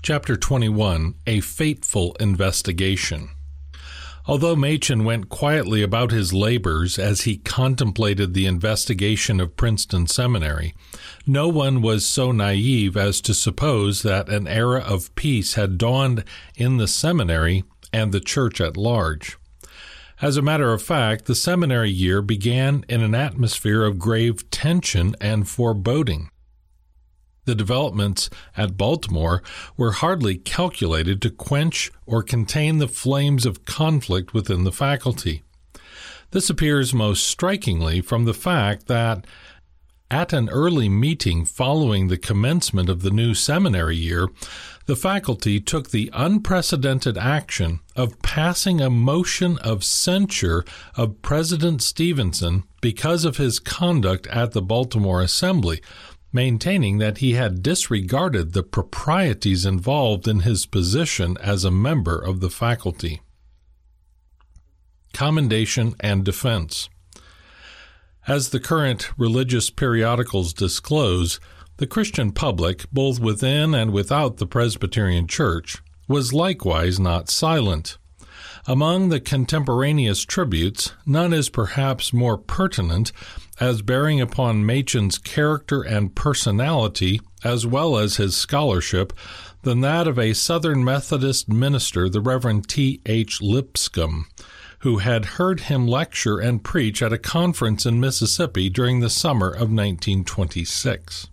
Chapter 21, A Fateful Investigation. Although Machen went quietly about his labors as he contemplated the investigation of Princeton Seminary, no one was so naive as to suppose that an era of peace had dawned in the seminary and the church at large. As a matter of fact, the seminary year began in an atmosphere of grave tension and foreboding. The developments at Baltimore were hardly calculated to quench or contain the flames of conflict within the faculty. This appears most strikingly from the fact that, at an early meeting following the commencement of the new seminary year, the faculty took the unprecedented action of passing a motion of censure of President Stevenson because of his conduct at the Baltimore Assembly, maintaining that he had disregarded the proprieties involved in his position as a member of the faculty. Commendation and defense. As the current religious periodicals disclose, the Christian public, both within and without the Presbyterian Church, was likewise not silent. Among the contemporaneous tributes, none is perhaps more pertinent as bearing upon Machen's character and personality, as well as his scholarship, than that of a Southern Methodist minister, the Reverend T.H. Lipscomb, who had heard him lecture and preach at a conference in Mississippi during the summer of 1926.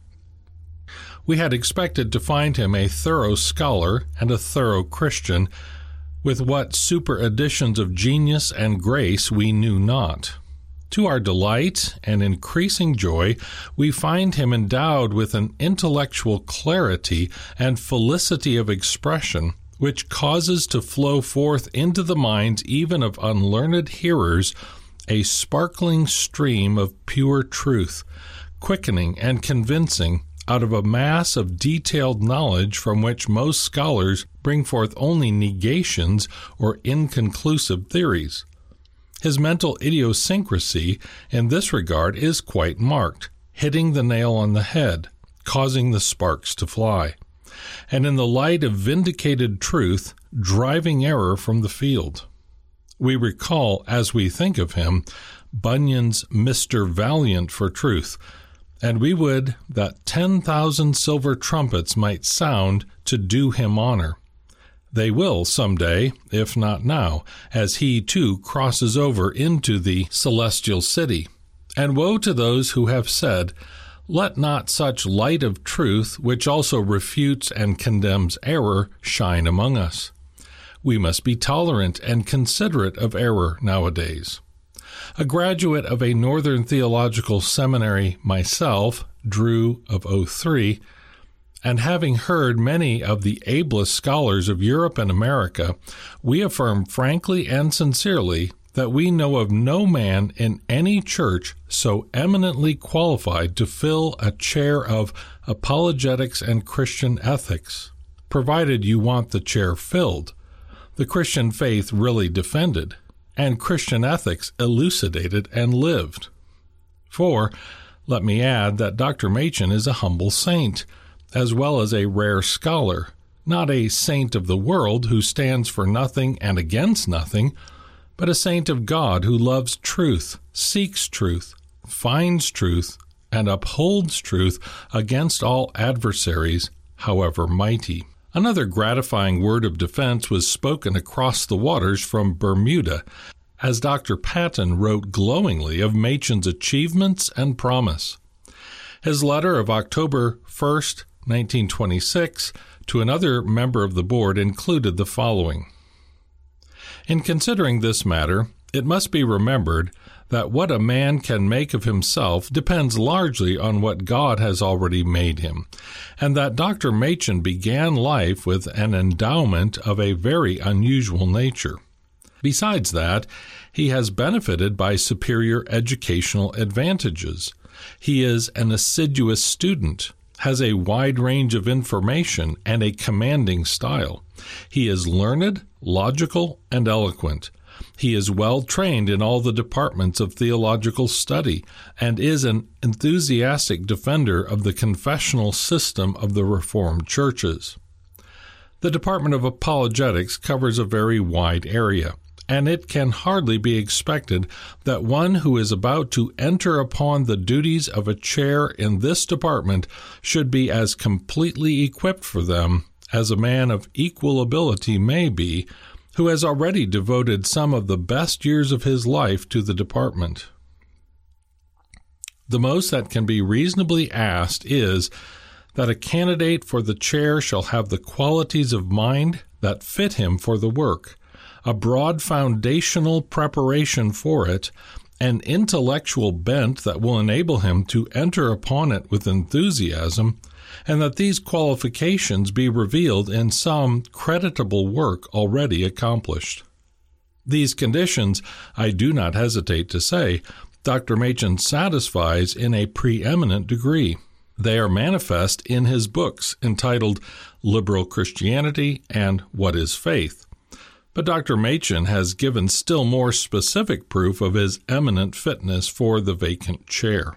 We had expected to find him a thorough scholar and a thorough Christian, with what superadditions of genius and grace we knew not. To our delight and increasing joy, we find him endowed with an intellectual clarity and felicity of expression which causes to flow forth into the minds even of unlearned hearers a sparkling stream of pure truth, quickening and convincing out of a mass of detailed knowledge from which most scholars bring forth only negations or inconclusive theories. His mental idiosyncrasy in this regard is quite marked, hitting the nail on the head, causing the sparks to fly, and in the light of vindicated truth, driving error from the field. We recall, as we think of him, Bunyan's Mr. Valiant for truth, and we would that 10,000 silver trumpets might sound to do him honor. They will some day, if not now, as he too crosses over into the celestial city. And woe to those who have said, "Let not such light of truth, which also refutes and condemns error, shine among us." We must be tolerant and considerate of error nowadays. A graduate of a Northern Theological Seminary myself, Drew of 03, and having heard many of the ablest scholars of Europe and America, we affirm frankly and sincerely that we know of no man in any church so eminently qualified to fill a chair of apologetics and Christian ethics, provided you want the chair filled, the Christian faith really defended, and Christian ethics elucidated and lived. For, let me add that Dr. Machen is a humble saint, as well as a rare scholar, not a saint of the world who stands for nothing and against nothing, but a saint of God who loves truth, seeks truth, finds truth, and upholds truth against all adversaries, however mighty. Another gratifying word of defense was spoken across the waters from Bermuda, as Dr. Patton wrote glowingly of Machen's achievements and promise. His letter of October 1st, 1926, to another member of the board included the following. In considering this matter, it must be remembered that what a man can make of himself depends largely on what God has already made him, and that Dr. Machen began life with an endowment of a very unusual nature. Besides that, he has benefited by superior educational advantages. He is an assiduous student, has a wide range of information, and a commanding style. He is learned, logical, and eloquent. He is well trained in all the departments of theological study, and is an enthusiastic defender of the confessional system of the Reformed churches. The Department of Apologetics covers a very wide area, and it can hardly be expected that one who is about to enter upon the duties of a chair in this department should be as completely equipped for them as a man of equal ability may be, who has already devoted some of the best years of his life to the department. The most that can be reasonably asked is that a candidate for the chair shall have the qualities of mind that fit him for the work, a broad foundational preparation for it, an intellectual bent that will enable him to enter upon it with enthusiasm, and that these qualifications be revealed in some creditable work already accomplished. These conditions, I do not hesitate to say, Dr. Machen satisfies in a preeminent degree. They are manifest in his books entitled Liberal Christianity and What is Faith. But Dr. Machen has given still more specific proof of his eminent fitness for the vacant chair.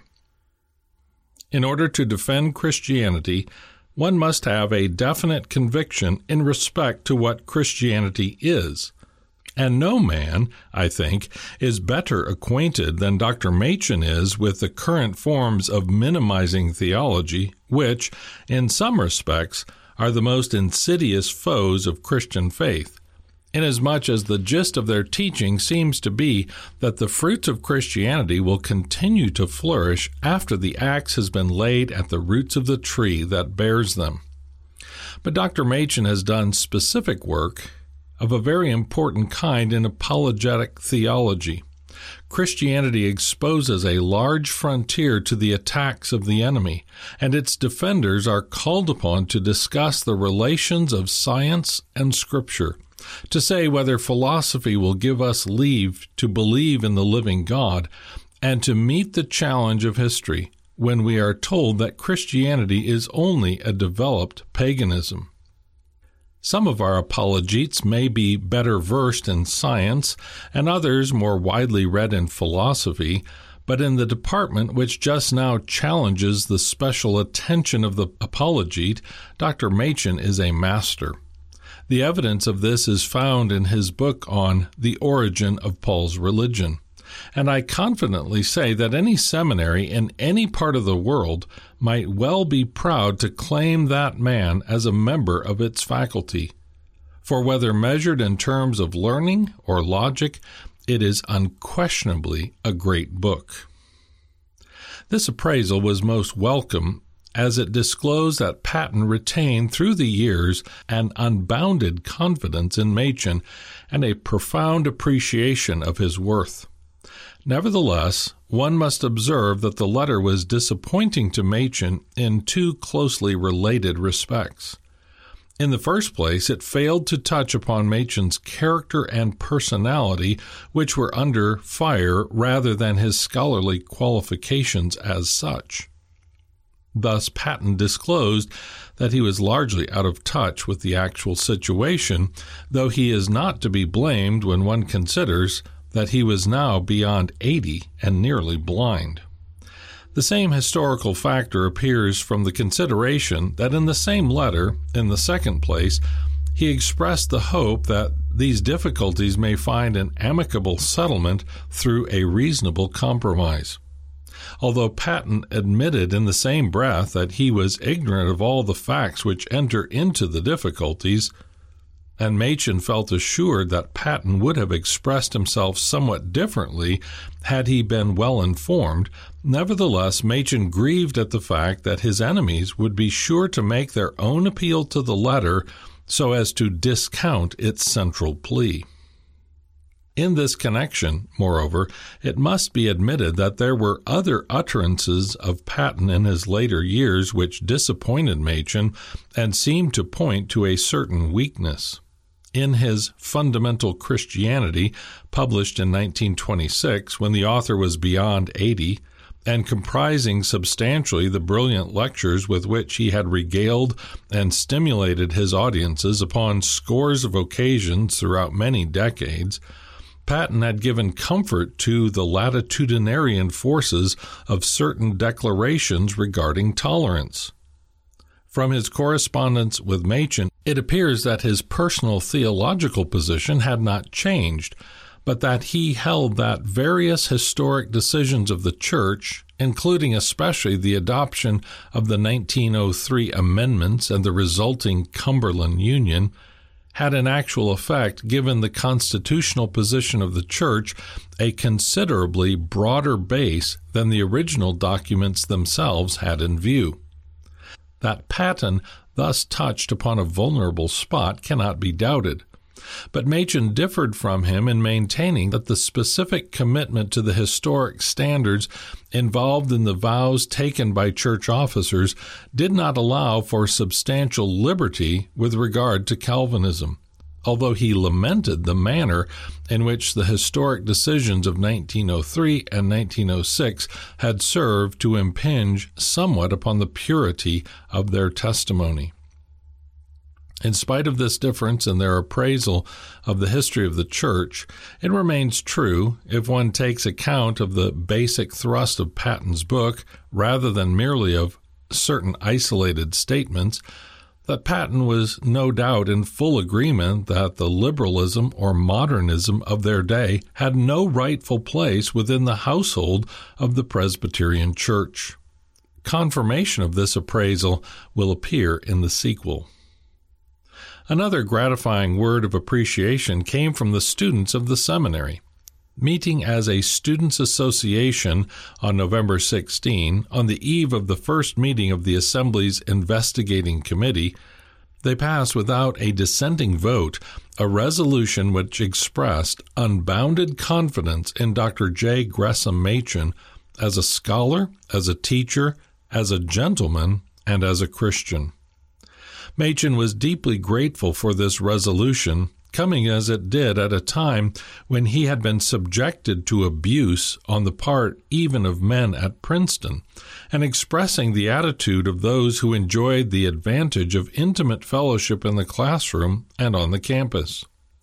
In order to defend Christianity, one must have a definite conviction in respect to what Christianity is. And no man, I think, is better acquainted than Dr. Machen is with the current forms of minimizing theology, which, in some respects, are the most insidious foes of Christian faith, inasmuch as the gist of their teaching seems to be that the fruits of Christianity will continue to flourish after the axe has been laid at the roots of the tree that bears them. But Dr. Machen has done specific work of a very important kind in apologetic theology. Christianity exposes a large frontier to the attacks of the enemy, and its defenders are called upon to discuss the relations of science and Scripture, to say whether philosophy will give us leave to believe in the living God, and to meet the challenge of history when we are told that Christianity is only a developed paganism. Some of our apologetes may be better versed in science, and others more widely read in philosophy, but in the department which just now challenges the special attention of the apologete, Dr. Machen is a master. The evidence of this is found in his book on The Origin of Paul's Religion, and I confidently say that any seminary in any part of the world might well be proud to claim that man as a member of its faculty. For whether measured in terms of learning or logic, it is unquestionably a great book. This appraisal was most welcome, as it disclosed that Paton retained through the years an unbounded confidence in Machen and a profound appreciation of his worth. Nevertheless, one must observe that the letter was disappointing to Machen in two closely related respects. In the first place, it failed to touch upon Machen's character and personality, which were under fire rather than his scholarly qualifications as such. Thus, Paton disclosed that he was largely out of touch with the actual situation, though he is not to be blamed when one considers that he was now beyond 80 and nearly blind. The same historical factor appears from the consideration that in the same letter, in the second place, he expressed the hope that these difficulties may find an amicable settlement through a reasonable compromise. Although Paton admitted in the same breath that he was ignorant of all the facts which enter into the difficulties, and Machen felt assured that Paton would have expressed himself somewhat differently had he been well informed, nevertheless Machen grieved at the fact that his enemies would be sure to make their own appeal to the letter so as to discount its central plea. In this connection, moreover, it must be admitted that there were other utterances of Paton in his later years which disappointed Machen and seemed to point to a certain weakness. In his Fundamental Christianity, published in 1926 when the author was beyond 80, and comprising substantially the brilliant lectures with which he had regaled and stimulated his audiences upon scores of occasions throughout many decades, Paton had given comfort to the latitudinarian forces of certain declarations regarding tolerance. From his correspondence with Machen It appears that his personal theological position had not changed, but that he held that various historic decisions of the Church, including especially the adoption of the 1903 amendments and the resulting Cumberland Union, had in actual effect given the constitutional position of the Church a considerably broader base than the original documents themselves had in view. That Paton thus touched upon a vulnerable spot cannot be doubted, but Machen differed from him in maintaining that the specific commitment to the historic standards involved in the vows taken by church officers did not allow for substantial liberty with regard to Calvinism, although he lamented the manner in which the historic decisions of 1903 and 1906 had served to impinge somewhat upon the purity of their testimony. In spite of this difference in their appraisal of the history of the Church, it remains true, if one takes account of the basic thrust of Paton's book rather than merely of certain isolated statements, that Paton was no doubt in full agreement that the liberalism or modernism of their day had no rightful place within the household of the Presbyterian Church. Confirmation of this appraisal will appear in the sequel. Another gratifying word of appreciation came from the students of the seminary. Meeting as a students' association on November 16, on the eve of the first meeting of the Assembly's investigating committee, they passed without a dissenting vote a resolution which expressed unbounded confidence in Dr. J. Gresham Machen as a scholar, as a teacher, as a gentleman, and as a Christian. Machen was deeply grateful for this resolution, coming as it did at a time when he had been subjected to abuse on the part even of men at Princeton, and expressing the attitude of those who enjoyed the advantage of intimate fellowship in the classroom and on the campus.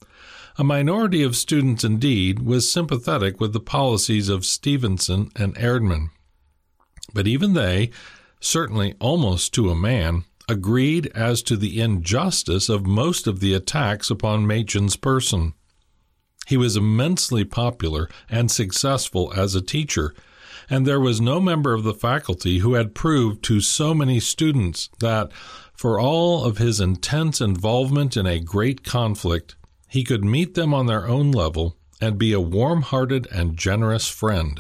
A minority of students, indeed, was sympathetic with the policies of Stevenson and Erdman, but even they, certainly almost to a man, agreed as to the injustice of most of the attacks upon Machen's person. He was immensely popular and successful as a teacher, and there was no member of the faculty who had proved to so many students that, for all of his intense involvement in a great conflict, he could meet them on their own level and be a warm-hearted and generous friend.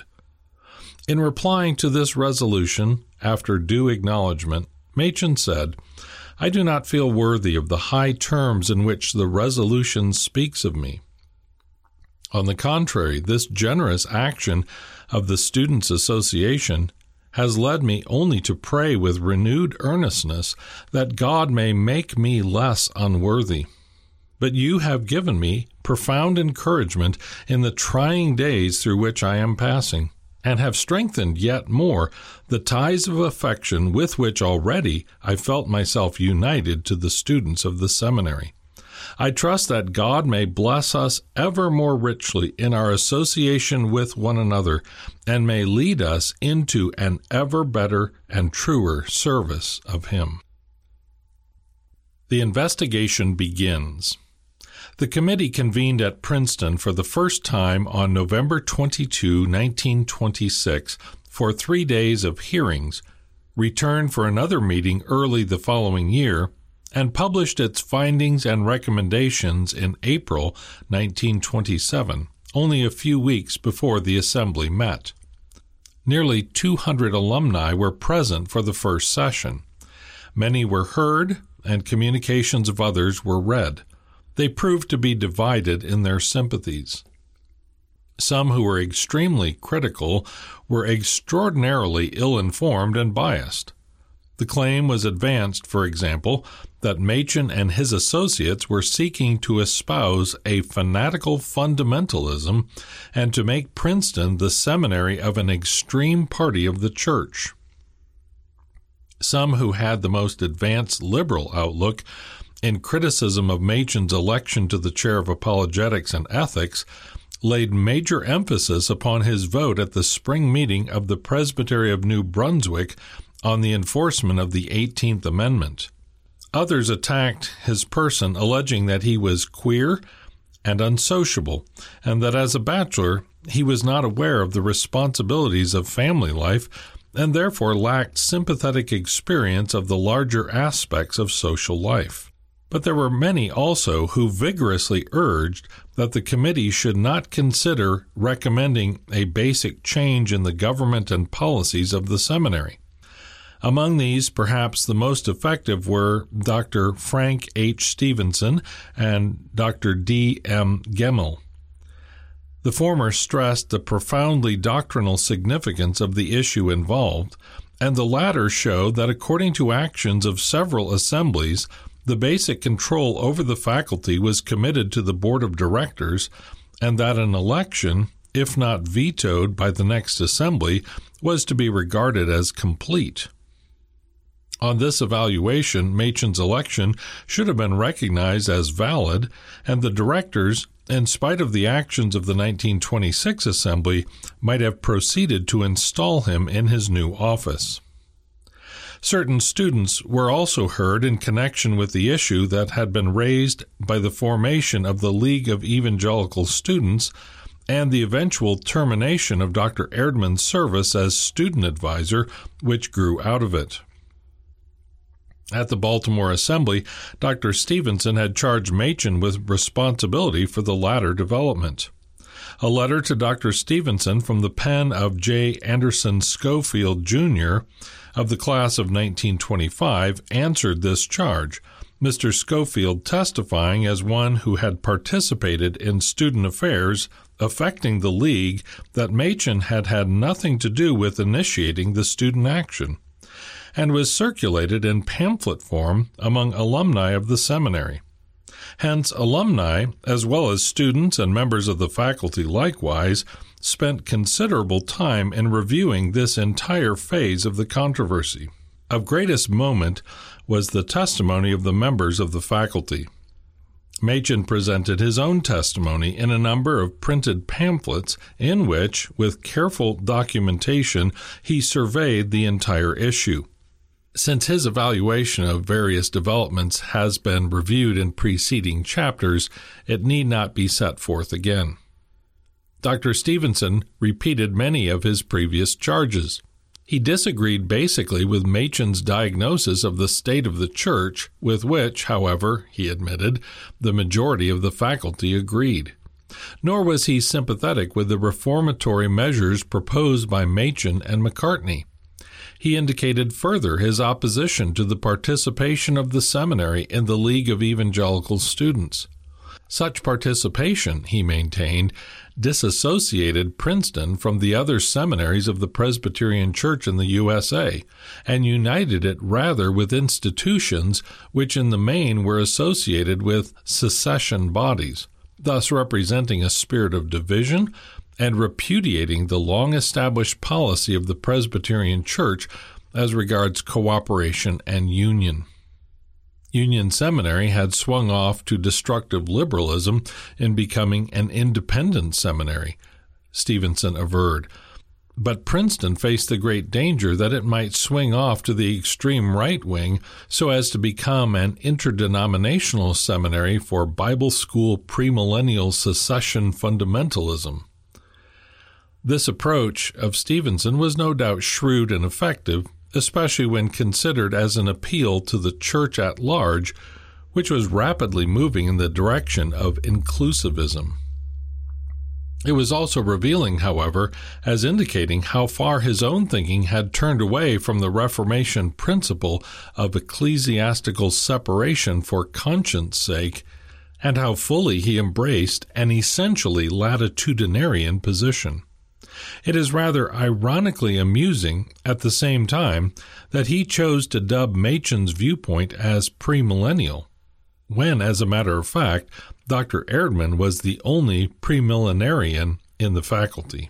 In replying to this resolution, after due acknowledgment, Machen said, "I do not feel worthy of the high terms in which the resolution speaks of me. On the contrary, this generous action of the Students' Association has led me only to pray with renewed earnestness that God may make me less unworthy. But you have given me profound encouragement in the trying days through which I am passing, and have strengthened yet more the ties of affection with which already I felt myself united to the students of the seminary. I trust that God may bless us ever more richly in our association with one another, and may lead us into an ever better and truer service of Him." The investigation begins. The committee convened at Princeton for the first time on November 22, 1926, for 3 days of hearings, returned for another meeting early the following year, and published its findings and recommendations in April 1927, only a few weeks before the Assembly met. Nearly 200 alumni were present for the first session. Many were heard, and communications of others were read. They proved to be divided in their sympathies. Some who were extremely critical were extraordinarily ill-informed and biased. The claim was advanced, for example, that Machen and his associates were seeking to espouse a fanatical fundamentalism and to make Princeton the seminary of an extreme party of the Church. Some who had the most advanced liberal outlook in criticism of Machen's election to the chair of apologetics and ethics, laid major emphasis upon his vote at the spring meeting of the Presbytery of New Brunswick on the enforcement of the 18th Amendment. Others attacked his person, alleging that he was queer and unsociable, and that as a bachelor he was not aware of the responsibilities of family life and therefore lacked sympathetic experience of the larger aspects of social life. But there were many also who vigorously urged that the committee should not consider recommending a basic change in the government and policies of the seminary. Among these, perhaps the most effective were Dr. Frank H. Stevenson and Dr. D. M. Gemmell. The former stressed the profoundly doctrinal significance of the issue involved, and the latter showed that according to actions of several assemblies, the basic control over the faculty was committed to the board of directors, and that an election, if not vetoed by the next assembly, was to be regarded as complete. On this evaluation, Machen's election should have been recognized as valid, and the directors, in spite of the actions of the 1926 assembly, might have proceeded to install him in his new office. Certain students were also heard in connection with the issue that had been raised by the formation of the League of Evangelical Students and the eventual termination of Dr. Erdman's service as student advisor, which grew out of it. At the Baltimore Assembly, Dr. Stevenson had charged Machen with responsibility for the latter development. A letter to Dr. Stevenson from the pen of J. Anderson Schofield, Jr., of the class of 1925, answered this charge, Mr. Schofield testifying as one who had participated in student affairs affecting the League that Machen had had nothing to do with initiating the student action, and was circulated in pamphlet form among alumni of the seminary. Hence, alumni, as well as students and members of the faculty likewise, spent considerable time in reviewing this entire phase of the controversy. Of greatest moment was the testimony of the members of the faculty. Machen presented his own testimony in a number of printed pamphlets in which, with careful documentation, he surveyed the entire issue. Since his evaluation of various developments has been reviewed in preceding chapters, it need not be set forth again. Dr. Stevenson repeated many of his previous charges. He disagreed basically with Machen's diagnosis of the state of the church, with which, however, he admitted, the majority of the faculty agreed. Nor was he sympathetic with the reformatory measures proposed by Machen and Macartney. He indicated further his opposition to the participation of the seminary in the League of Evangelical Students. Such participation, he maintained, disassociated Princeton from the other seminaries of the Presbyterian Church in the USA, and united it rather with institutions which in the main were associated with secession bodies, thus representing a spirit of division and repudiating the long-established policy of the Presbyterian Church as regards cooperation and union. Union Seminary had swung off to destructive liberalism in becoming an independent seminary, Stevenson averred, but Princeton faced the great danger that it might swing off to the extreme right wing so as to become an interdenominational seminary for Bible school premillennial secession fundamentalism. This approach of Stevenson was no doubt shrewd and effective, especially when considered as an appeal to the church at large, which was rapidly moving in the direction of inclusivism. It was also revealing, however, as indicating how far his own thinking had turned away from the Reformation principle of ecclesiastical separation for conscience sake, and how fully he embraced an essentially latitudinarian position. It is rather ironically amusing, at the same time, that he chose to dub Machen's viewpoint as premillennial, when, as a matter of fact, Dr. Erdman was the only premillenarian in the faculty.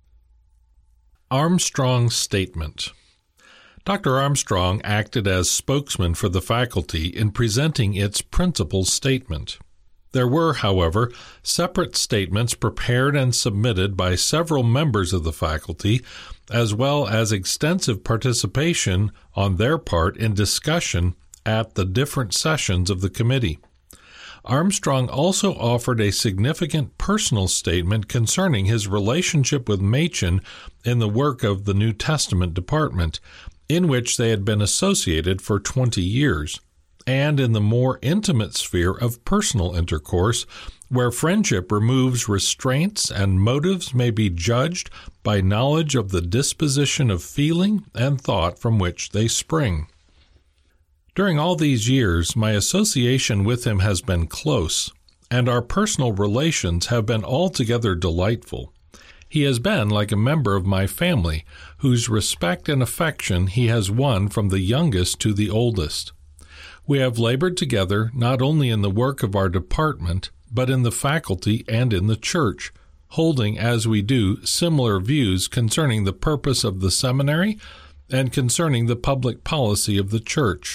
Armstrong's statement. Dr. Armstrong acted as spokesman for the faculty in presenting its principal statement. There were, however, separate statements prepared and submitted by several members of the faculty, as well as extensive participation on their part in discussion at the different sessions of the committee. Armstrong also offered a significant personal statement concerning his relationship with Machen in the work of the New Testament department, in which they had been associated for 20 years, and in the more intimate sphere of personal intercourse, where friendship removes restraints and motives may be judged by knowledge of the disposition of feeling and thought from which they spring. During all these years, my association with him has been close, and our personal relations have been altogether delightful. He has been like a member of my family, whose respect and affection he has won from the youngest to the oldest. We have labored together not only in the work of our department, but in the faculty and in the church, holding, as we do, similar views concerning the purpose of the seminary and concerning the public policy of the church.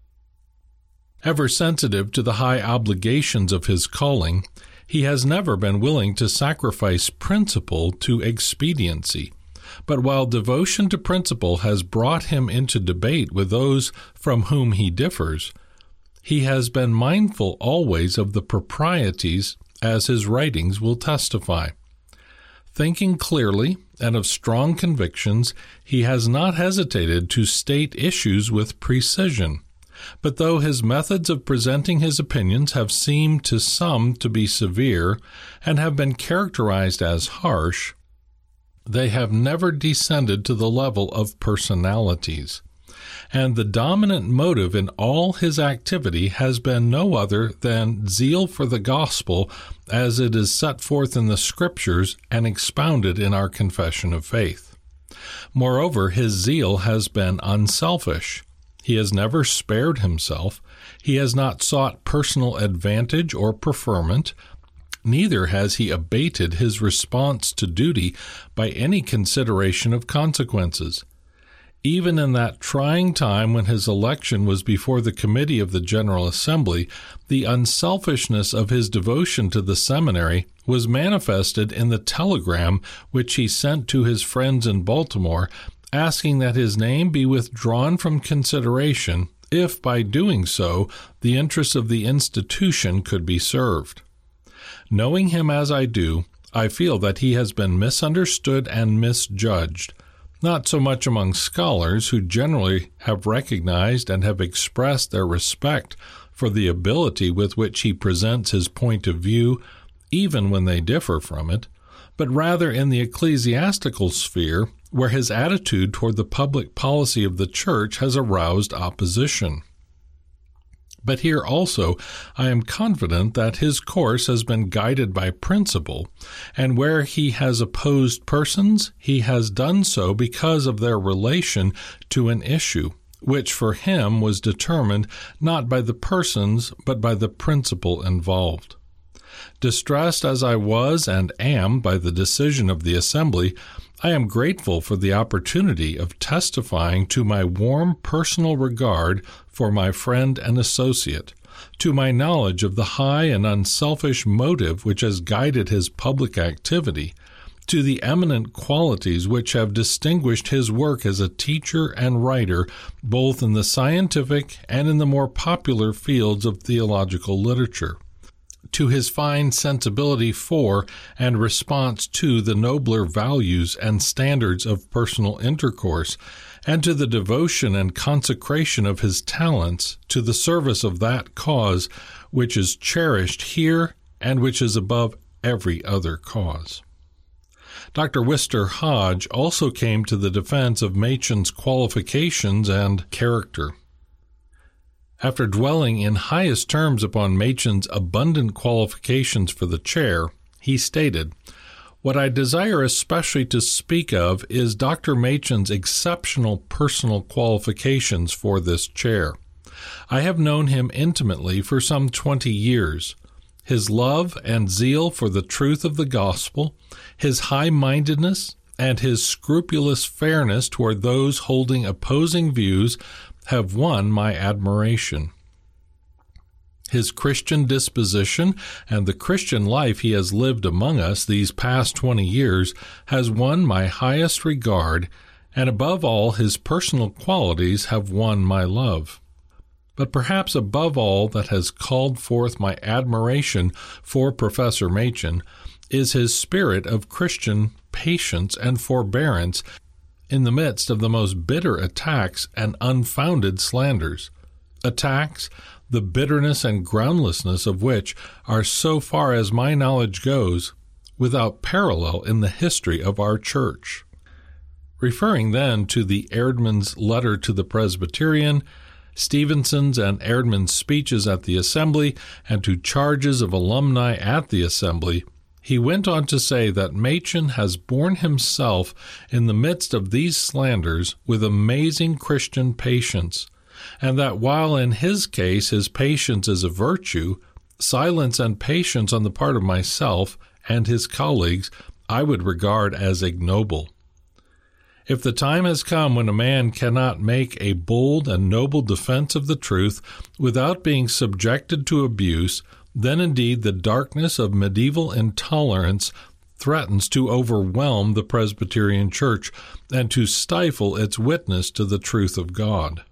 Ever sensitive to the high obligations of his calling, he has never been willing to sacrifice principle to expediency. But while devotion to principle has brought him into debate with those from whom he differs, he has been mindful always of the proprieties, as his writings will testify. Thinking clearly and of strong convictions, he has not hesitated to state issues with precision. But though his methods of presenting his opinions have seemed to some to be severe and have been characterized as harsh, they have never descended to the level of personalities. And the dominant motive in all his activity has been no other than zeal for the gospel as it is set forth in the Scriptures and expounded in our confession of faith. Moreover, his zeal has been unselfish. He has never spared himself. He has not sought personal advantage or preferment. Neither has he abated his response to duty by any consideration of consequences. Even in that trying time when his election was before the committee of the General Assembly, the unselfishness of his devotion to the seminary was manifested in the telegram which he sent to his friends in Baltimore, asking that his name be withdrawn from consideration if, by doing so, the interests of the institution could be served. Knowing him as I do, I feel that he has been misunderstood and misjudged, not so much among scholars who generally have recognized and have expressed their respect for the ability with which he presents his point of view, even when they differ from it, but rather in the ecclesiastical sphere, where his attitude toward the public policy of the church has aroused opposition. But here also I am confident that his course has been guided by principle, and where he has opposed persons, he has done so because of their relation to an issue, which for him was determined not by the persons but by the principle involved. Distressed as I was and am by the decision of the Assembly, I am grateful for the opportunity of testifying to my warm personal regard for my friend and associate, to my knowledge of the high and unselfish motive which has guided his public activity, to the eminent qualities which have distinguished his work as a teacher and writer both in the scientific and in the more popular fields of theological literature, to his fine sensibility for and response to the nobler values and standards of personal intercourse, and to the devotion and consecration of his talents to the service of that cause which is cherished here and which is above every other cause. Dr. Wister Hodge also came to the defense of Machen's qualifications and character. After dwelling in highest terms upon Machen's abundant qualifications for the chair, he stated, "What I desire especially to speak of is Dr. Machen's exceptional personal qualifications for this chair. I have known him intimately for some 20 years. His love and zeal for the truth of the gospel, his high-mindedness, and his scrupulous fairness toward those holding opposing views have won my admiration. His Christian disposition and the Christian life he has lived among us these past 20 years has won my highest regard, and above all his personal qualities have won my love. But perhaps above all that has called forth my admiration for Professor Machen is his spirit of Christian patience and forbearance in the midst of the most bitter attacks and unfounded slanders. Attacks, the bitterness and groundlessness of which are, so far as my knowledge goes, without parallel in the history of our church. Referring then to the Erdman's letter to the Presbyterian, Stevenson's and Erdman's speeches at the Assembly, and to charges of alumni at the Assembly, he went on to say that Machen has borne himself in the midst of these slanders with amazing Christian patience, and that while in his case his patience is a virtue, silence and patience on the part of myself and his colleagues I would regard as ignoble. If the time has come when a man cannot make a bold and noble defense of the truth without being subjected to abuse, then indeed the darkness of medieval intolerance threatens to overwhelm the Presbyterian Church and to stifle its witness to the truth of God.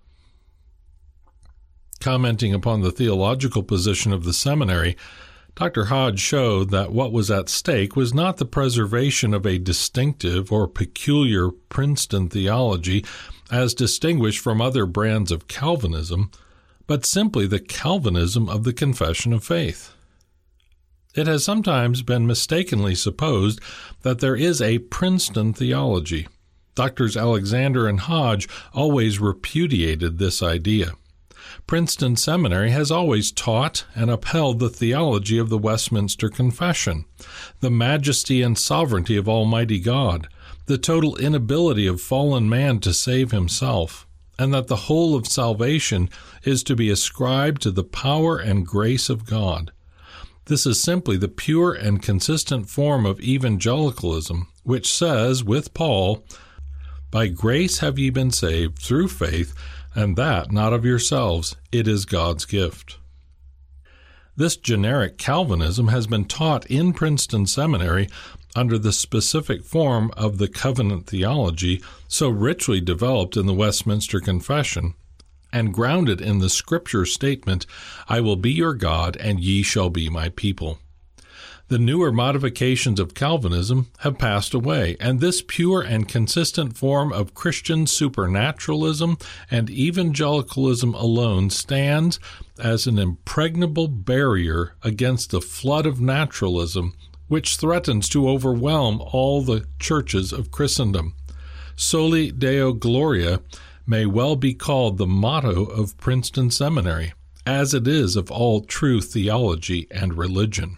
Commenting upon the theological position of the seminary, Dr. Hodge showed that what was at stake was not the preservation of a distinctive or peculiar Princeton theology as distinguished from other brands of Calvinism, but simply the Calvinism of the Confession of Faith. It has sometimes been mistakenly supposed that there is a Princeton theology. Doctors Alexander and Hodge always repudiated this idea. Princeton Seminary has always taught and upheld the theology of the Westminster Confession, the majesty and sovereignty of Almighty God, the total inability of fallen man to save himself, and that the whole of salvation is to be ascribed to the power and grace of God. This is simply the pure and consistent form of evangelicalism, which says, with Paul, "By grace have ye been saved through faith, and that not of yourselves, it is God's gift." This generic Calvinism has been taught in Princeton Seminary under the specific form of the covenant theology so richly developed in the Westminster Confession, and grounded in the Scripture statement, "I will be your God, and ye shall be my people." The newer modifications of Calvinism have passed away, and this pure and consistent form of Christian supernaturalism and evangelicalism alone stands as an impregnable barrier against the flood of naturalism which threatens to overwhelm all the churches of Christendom. Soli Deo Gloria may well be called the motto of Princeton Seminary, as it is of all true theology and religion.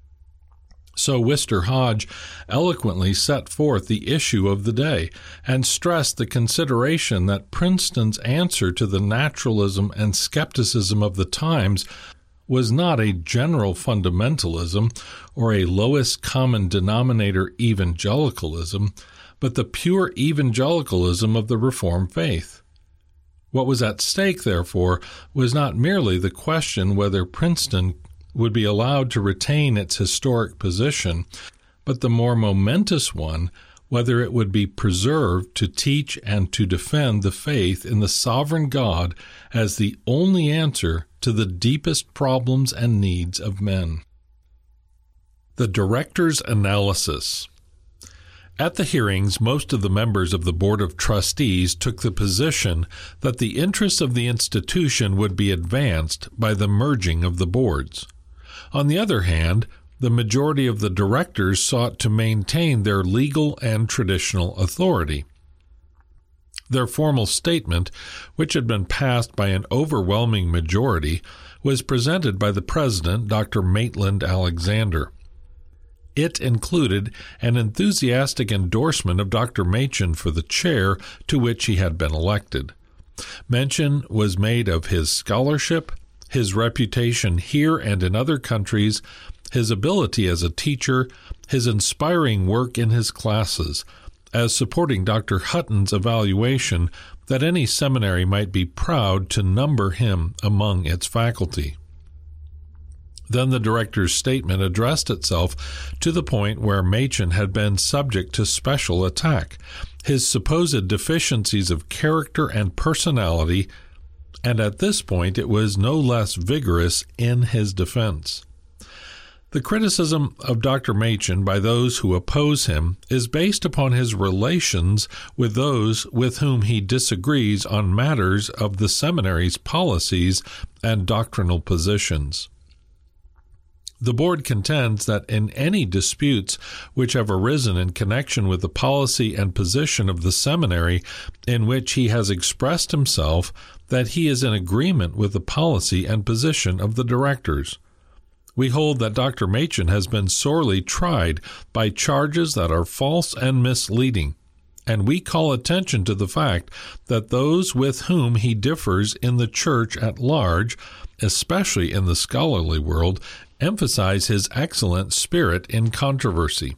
So Worcester Hodge eloquently set forth the issue of the day and stressed the consideration that Princeton's answer to the naturalism and skepticism of the times was not a general fundamentalism or a lowest common denominator evangelicalism, but the pure evangelicalism of the Reformed faith. What was at stake, therefore, was not merely the question whether Princeton would be allowed to retain its historic position, but the more momentous one, whether it would be preserved to teach and to defend the faith in the sovereign God as the only answer to the deepest problems and needs of men. The Director's Analysis. At the hearings, most of the members of the Board of Trustees took the position that the interests of the institution would be advanced by the merging of the boards. On the other hand, the majority of the directors sought to maintain their legal and traditional authority. Their formal statement, which had been passed by an overwhelming majority, was presented by the president, Dr. Maitland Alexander. It included an enthusiastic endorsement of Dr. Machen for the chair to which he had been elected. Mention was made of his scholarship, his reputation here and in other countries, his ability as a teacher, his inspiring work in his classes, as supporting Dr. Hutton's evaluation that any seminary might be proud to number him among its faculty. Then the director's statement addressed itself to the point where Machen had been subject to special attack, his supposed deficiencies of character and personality, and at this point it was no less vigorous in his defense. The criticism of Dr. Machen by those who oppose him is based upon his relations with those with whom he disagrees on matters of the seminary's policies and doctrinal positions. The board contends that in any disputes which have arisen in connection with the policy and position of the seminary in which he has expressed himself, that he is in agreement with the policy and position of the directors. We hold that Dr. Machen has been sorely tried by charges that are false and misleading, and we call attention to the fact that those with whom he differs in the church at large, especially in the scholarly world, emphasize his excellent spirit in controversy.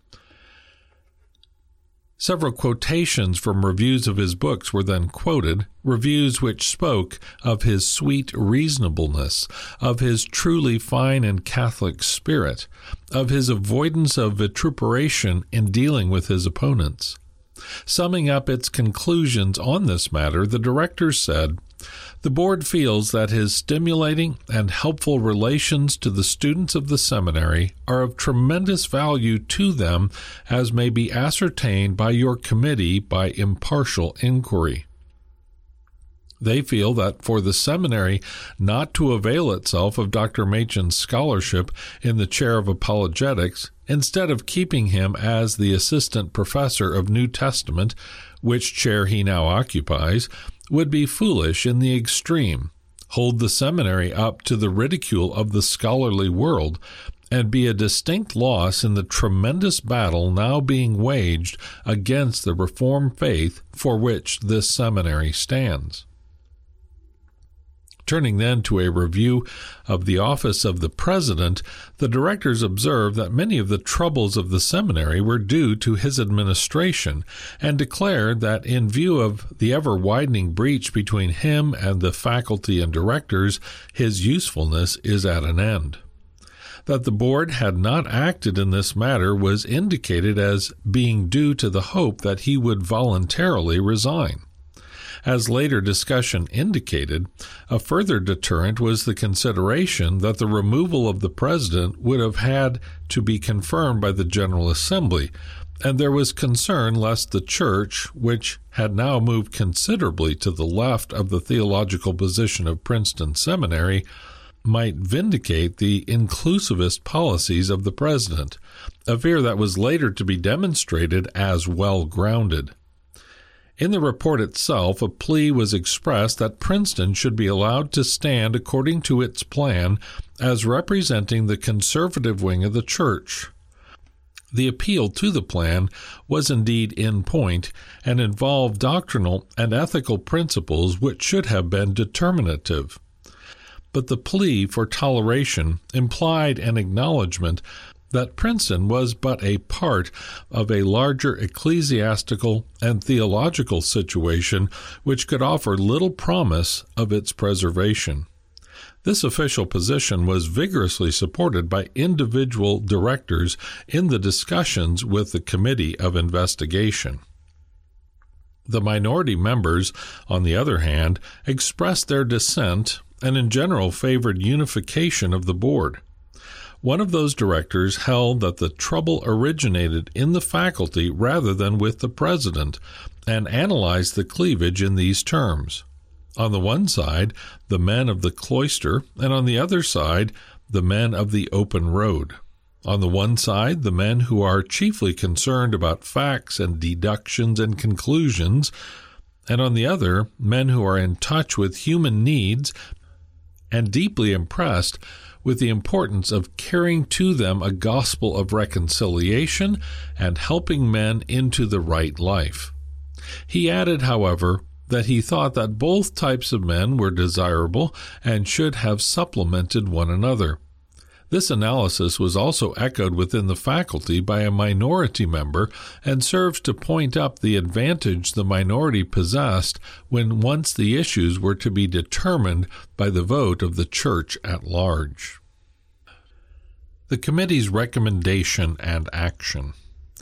Several quotations from reviews of his books were then quoted, reviews which spoke of his sweet reasonableness, of his truly fine and Catholic spirit, of his avoidance of vituperation in dealing with his opponents. Summing up its conclusions on this matter, the directors said, "The board feels that his stimulating and helpful relations to the students of the seminary are of tremendous value to them, as may be ascertained by your committee by impartial inquiry." They feel that for the seminary not to avail itself of Dr. Machen's scholarship in the chair of apologetics, instead of keeping him as the assistant professor of New Testament, which chair he now occupies, would be foolish in the extreme, hold the seminary up to the ridicule of the scholarly world, and be a distinct loss in the tremendous battle now being waged against the Reformed faith for which this seminary stands. Turning then to a review of the office of the president, the directors observed that many of the troubles of the seminary were due to his administration, and declared that in view of the ever-widening breach between him and the faculty and directors, his usefulness is at an end. That the board had not acted in this matter was indicated as being due to the hope that he would voluntarily resign. As later discussion indicated, a further deterrent was the consideration that the removal of the president would have had to be confirmed by the General Assembly, and there was concern lest the church, which had now moved considerably to the left of the theological position of Princeton Seminary, might vindicate the inclusivist policies of the president, a fear that was later to be demonstrated as well-grounded. In the report itself, a plea was expressed that Princeton should be allowed to stand according to its plan as representing the conservative wing of the church. The appeal to the plan was indeed in point and involved doctrinal and ethical principles which should have been determinative. But the plea for toleration implied an acknowledgment that Princeton was but a part of a larger ecclesiastical and theological situation which could offer little promise of its preservation. This official position was vigorously supported by individual directors in the discussions with the Committee of Investigation. The minority members, on the other hand, expressed their dissent and in general favored unification of the board. One of those directors held that the trouble originated in the faculty rather than with the president, and analyzed the cleavage in these terms. On the one side, the men of the cloister, and on the other side, the men of the open road. On the one side, the men who are chiefly concerned about facts and deductions and conclusions, and on the other, men who are in touch with human needs and deeply impressed with the importance of carrying to them a gospel of reconciliation and helping men into the right life. He added, however, that he thought that both types of men were desirable and should have supplemented one another. This analysis was also echoed within the faculty by a minority member and serves to point up the advantage the minority possessed when once the issues were to be determined by the vote of the church at large. The committee's recommendation and action.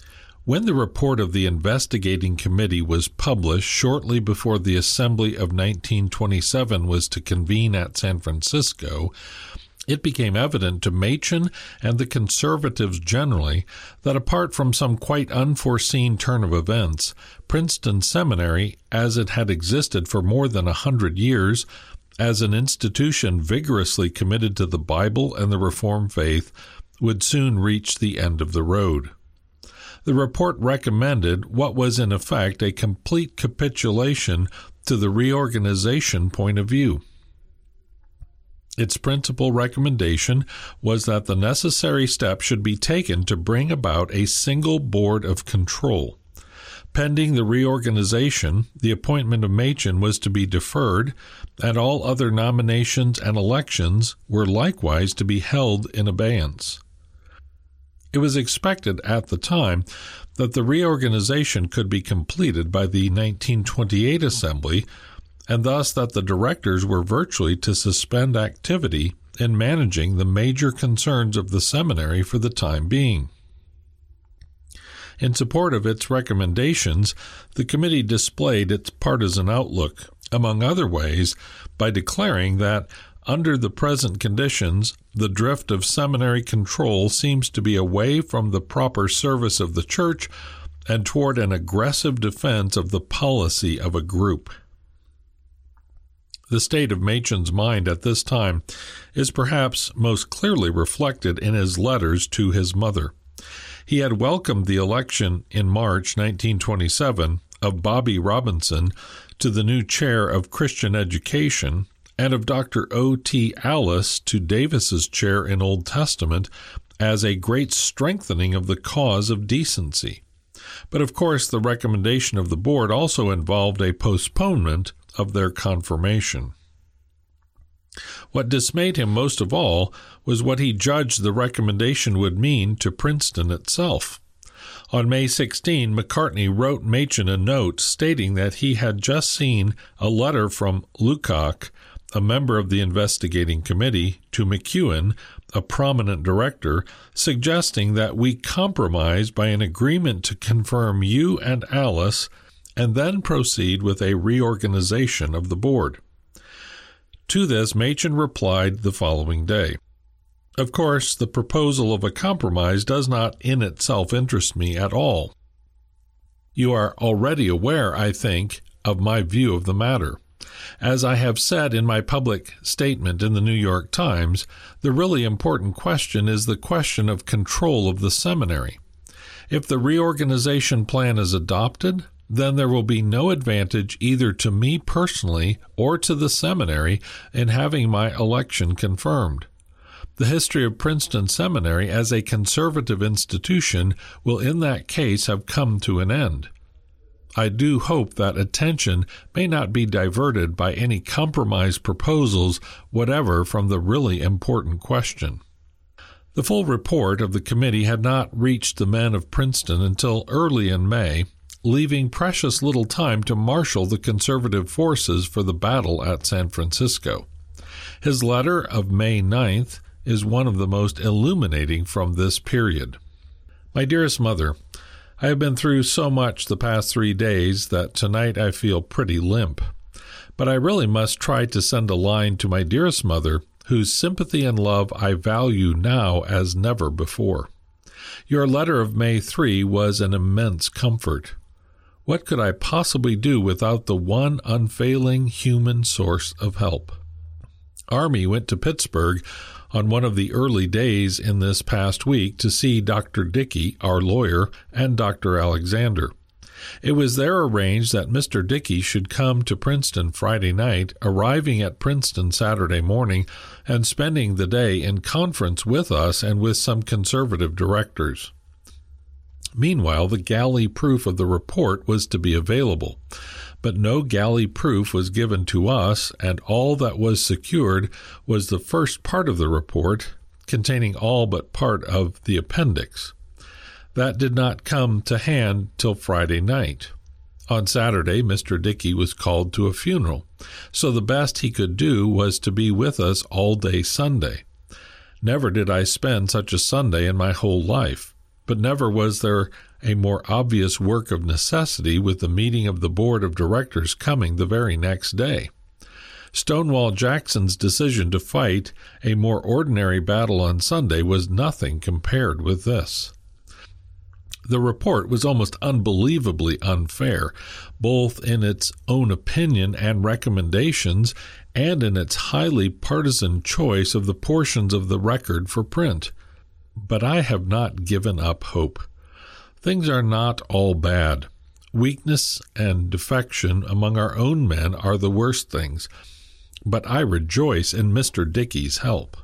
When the report of the investigating committee was published shortly before the Assembly of 1927 was to convene at San Francisco, it became evident to Machen and the conservatives generally that apart from some quite unforeseen turn of events, Princeton Seminary, as it had existed for more than 100 years, as an institution vigorously committed to the Bible and the Reformed faith, would soon reach the end of the road. The report recommended what was in effect a complete capitulation to the reorganization point of view. Its principal recommendation was that the necessary steps should be taken to bring about a single board of control. Pending the reorganization, the appointment of Machen was to be deferred, and all other nominations and elections were likewise to be held in abeyance. It was expected at the time that the reorganization could be completed by the 1928 Assembly, and thus that the directors were virtually to suspend activity in managing the major concerns of the seminary for the time being. In support of its recommendations, the committee displayed its partisan outlook, among other ways, by declaring that, under the present conditions, the drift of seminary control seems to be away from the proper service of the Church and toward an aggressive defense of the policy of a group. The state of Machen's mind at this time is perhaps most clearly reflected in his letters to his mother. He had welcomed the election in March 1927 of Bobby Robinson to the new chair of Christian Education and of Dr. O.T. Alice to Davis's chair in Old Testament as a great strengthening of the cause of decency. But of course the recommendation of the board also involved a postponement of their confirmation. What dismayed him most of all was what he judged the recommendation would mean to Princeton itself. On May 16, McCartney wrote Machen a note stating that he had just seen a letter from Lukács, a member of the investigating committee, to McEwen, a prominent director, suggesting that we compromise by an agreement to confirm you and Alice and then proceed with a reorganization of the board. To this, Machen replied the following day, "Of course, the proposal of a compromise does not in itself interest me at all. You are already aware, I think, of my view of the matter. As I have said in my public statement in the New York Times, the really important question is the question of control of the seminary. If the reorganization plan is adopted, then there will be no advantage either to me personally or to the seminary in having my election confirmed. The history of Princeton Seminary as a conservative institution will in that case have come to an end. I do hope that attention may not be diverted by any compromise proposals whatever from the really important question." The full report of the committee had not reached the men of Princeton until early in May, leaving precious little time to marshal the conservative forces for the battle at San Francisco. His letter of May 9th is one of the most illuminating from this period. My dearest mother, I have been through so much the past 3 days that tonight I feel pretty limp. But I really must try to send a line to my dearest mother, whose sympathy and love I value now as never before. Your letter of May 3 was an immense comfort. What could I possibly do without the one unfailing human source of help? Army went to Pittsburgh on one of the early days in this past week to see Dr. Dickey, our lawyer, and Dr. Alexander. It was there arranged that Mr. Dickey should come to Princeton Friday night, arriving at Princeton Saturday morning, and spending the day in conference with us and with some conservative directors. Meanwhile, the galley proof of the report was to be available, but no galley proof was given to us, and all that was secured was the first part of the report, containing all but part of the appendix. That did not come to hand till Friday night. On Saturday, Mr. Dickey was called to a funeral, so the best he could do was to be with us all day Sunday. Never did I spend such a Sunday in my whole life, but never was there a more obvious work of necessity with the meeting of the board of directors coming the very next day. Stonewall Jackson's decision to fight a more ordinary battle on Sunday was nothing compared with this. The report was almost unbelievably unfair, both in its own opinion and recommendations, and in its highly partisan choice of the portions of the record for print. But I have not given up hope. Things are not all bad. Weakness and defection among our own men are the worst things, but I rejoice in Mr. Dickey's help.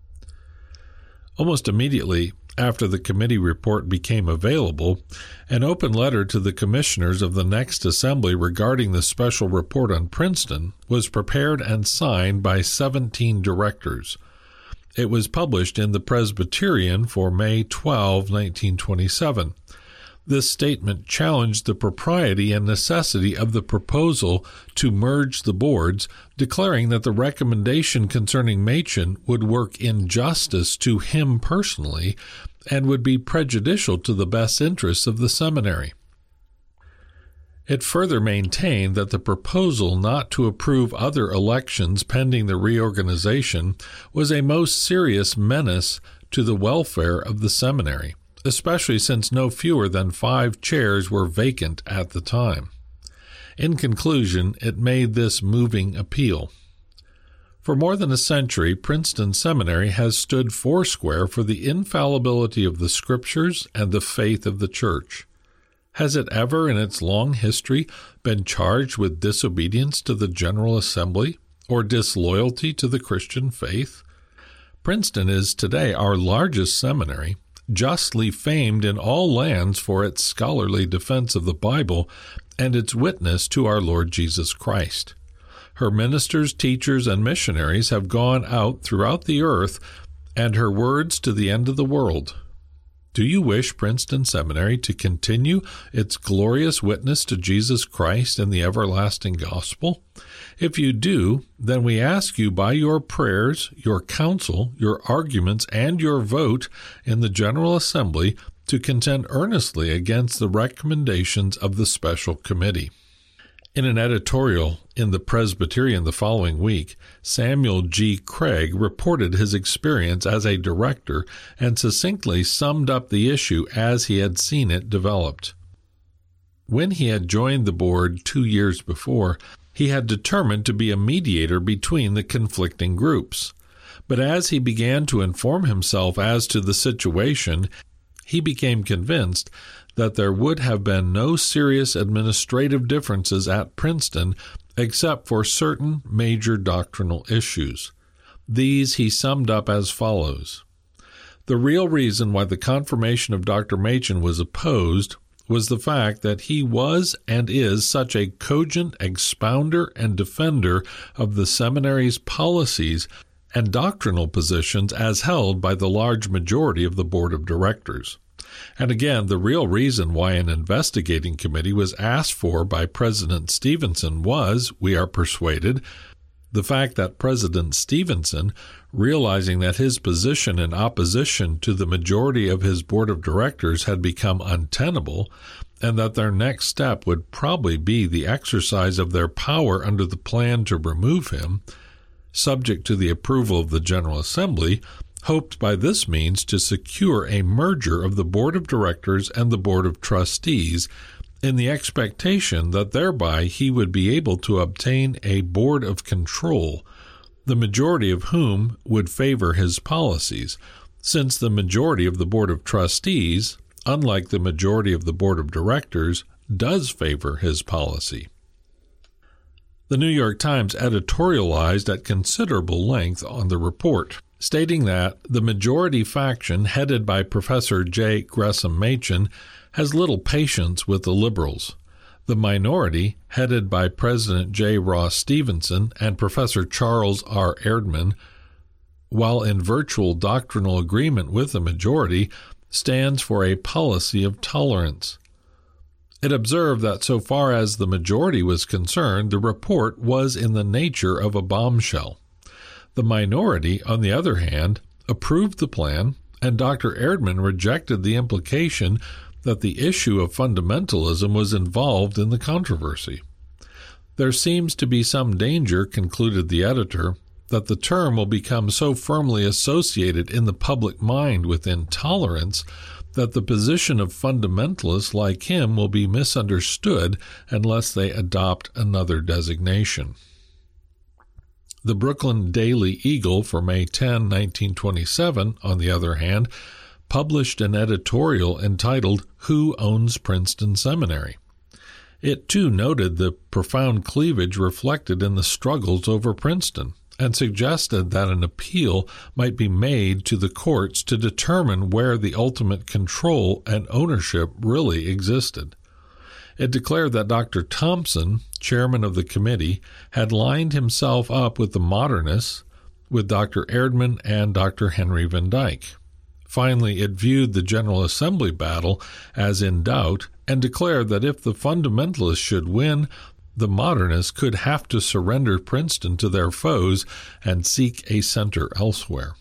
Almost immediately after the committee report became available, an open letter to the commissioners of the next assembly regarding the special report on Princeton was prepared and signed by 17 directors. It was published in the Presbyterian for May 12, 1927. This statement challenged the propriety and necessity of the proposal to merge the boards, declaring that the recommendation concerning Machen would work injustice to him personally and would be prejudicial to the best interests of the seminary. It further maintained that the proposal not to approve other elections pending the reorganization was a most serious menace to the welfare of the seminary, especially since no fewer than 5 chairs were vacant at the time. In conclusion, it made this moving appeal. For more than a century, Princeton Seminary has stood foursquare for the infallibility of the Scriptures and the faith of the Church. Has it ever in its long history been charged with disobedience to the General Assembly or disloyalty to the Christian faith? Princeton is today our largest seminary, justly famed in all lands for its scholarly defense of the Bible and its witness to our Lord Jesus Christ. Her ministers, teachers, and missionaries have gone out throughout the earth, and her words to the end of the world. Do you wish Princeton Seminary to continue its glorious witness to Jesus Christ and the everlasting gospel? If you do, then we ask you by your prayers, your counsel, your arguments, and your vote in the General Assembly to contend earnestly against the recommendations of the special committee. In an editorial in the Presbyterian the following week, Samuel G. Craig reported his experience as a director and succinctly summed up the issue as he had seen it developed. When he had joined the board 2 years before, he had determined to be a mediator between the conflicting groups. But as he began to inform himself as to the situation, he became convinced that there would have been no serious administrative differences at Princeton except for certain major doctrinal issues. These he summed up as follows. The real reason why the confirmation of Dr. Machen was opposed was the fact that he was and is such a cogent expounder and defender of the seminary's policies and doctrinal positions as held by the large majority of the board of directors. And again, the real reason why an investigating committee was asked for by President Stevenson was, we are persuaded, the fact that President Stevenson, realizing that his position in opposition to the majority of his board of directors had become untenable, and that their next step would probably be the exercise of their power under the plan to remove him, subject to the approval of the General Assembly, hoped by this means to secure a merger of the Board of Directors and the Board of Trustees in the expectation that thereby he would be able to obtain a Board of Control, the majority of whom would favor his policies, since the majority of the Board of Trustees, unlike the majority of the Board of Directors, does favor his policy. The New York Times editorialized at considerable length on the report, stating that the majority faction headed by Professor J. Gresham Machen has little patience with the liberals. The minority, headed by President J. Ross Stevenson and Professor Charles R. Erdman, while in virtual doctrinal agreement with the majority, stands for a policy of tolerance. It observed that so far as the majority was concerned, the report was in the nature of a bombshell. The minority, on the other hand, approved the plan, and Dr. Erdman rejected the implication that the issue of fundamentalism was involved in the controversy. There seems to be some danger, concluded the editor, that the term will become so firmly associated in the public mind with intolerance that the position of fundamentalists like him will be misunderstood unless they adopt another designation. The Brooklyn Daily Eagle for May 10, 1927, on the other hand, published an editorial entitled "Who Owns Princeton Seminary?" It too noted the profound cleavage reflected in the struggles over Princeton, and suggested that an appeal might be made to the courts to determine where the ultimate control and ownership really existed. It declared that Dr. Thompson, chairman of the committee, had lined himself up with the modernists, with Dr. Erdman and Dr. Henry Van Dyke. Finally, it viewed the General Assembly battle as in doubt and declared that if the fundamentalists should win, the modernists could have to surrender Princeton to their foes and seek a center elsewhere.